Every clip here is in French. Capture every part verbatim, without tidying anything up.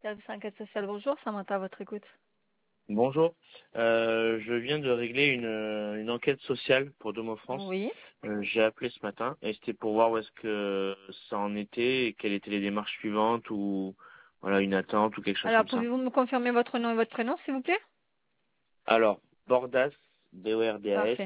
Service enquête sociale, bonjour, Samantha à votre écoute. Bonjour, euh, je viens de régler une, une enquête sociale pour Domo France. Oui. Euh, j'ai appelé ce matin et c'était pour voir où est-ce que ça en était et quelles étaient les démarches suivantes ou voilà une attente ou quelque chose Alors, comme ça. pouvez-vous me confirmer votre nom et votre prénom, s'il vous plaît? Alors, Bordas, B O R D A S, Parfait.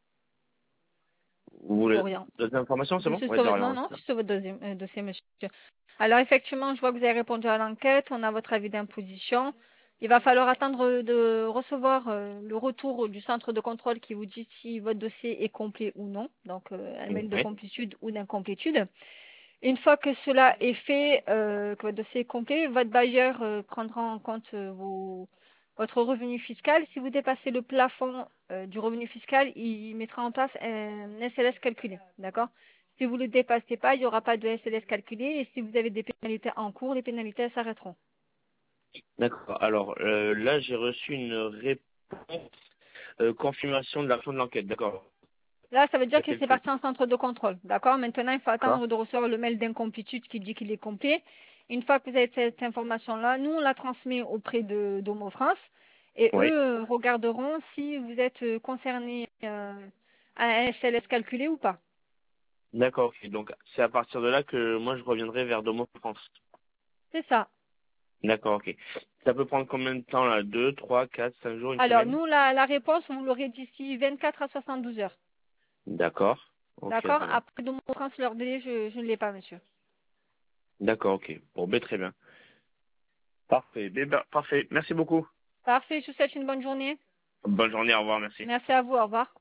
vous voulez Florian. d'autres informations, c'est Je bon? suis Oui, sur de votre... rien, Non, ouais, non, c'est je ça. suis sur votre deuxième euh, dossier, monsieur. Alors, effectivement, je vois que vous avez répondu à l'enquête. On a votre avis d'imposition. Il va falloir attendre de recevoir euh, le retour du centre de contrôle qui vous dit si votre dossier est complet ou non. Donc, euh, un mail de Oui, complétude ou d'incomplétude. Une fois que cela est fait, euh, que votre dossier est complet, votre bailleur euh, prendra en compte euh, vos, votre revenu fiscal. Si vous dépassez le plafond euh, du revenu fiscal, il mettra en place un S L S calculé. D'accord? Si vous ne le dépassez pas, il n'y aura pas de S L S calculé. Et si vous avez des pénalités en cours, les pénalités s'arrêteront. d'accord. Alors euh, là, j'ai reçu une réponse euh, confirmation de la fin de l'enquête, d'accord. Là, ça veut Il y dire a que c'est quelques... parti en centre de contrôle. D'accord? Maintenant, il faut D'accord. attendre de recevoir le mail d'incomplétude qui dit qu'il est complet. Une fois que vous avez cette information-là, nous, on la transmet auprès de d'Homo France et Oui. eux euh, regarderont si vous êtes euh, concerné euh, à un S L S calculé ou pas. D'accord, ok. Donc c'est à partir de là que moi je reviendrai vers Domo France. C'est ça. D'accord, ok. Ça peut prendre combien de temps là? Deux, trois, quatre, cinq jours, une Alors, semaine? nous, la, la réponse, vous l'aurez d'ici vingt-quatre à soixante-douze heures. D'accord. Ok, D'accord? très bien. Après d'Homo France, leur délai, je, je ne l'ai pas, monsieur. D'accord, ok. Bon, ben très bien. Parfait. Ben, ben, parfait. Merci beaucoup. Parfait, je vous souhaite une bonne journée. Bonne journée, au revoir, merci. Merci à vous, au revoir.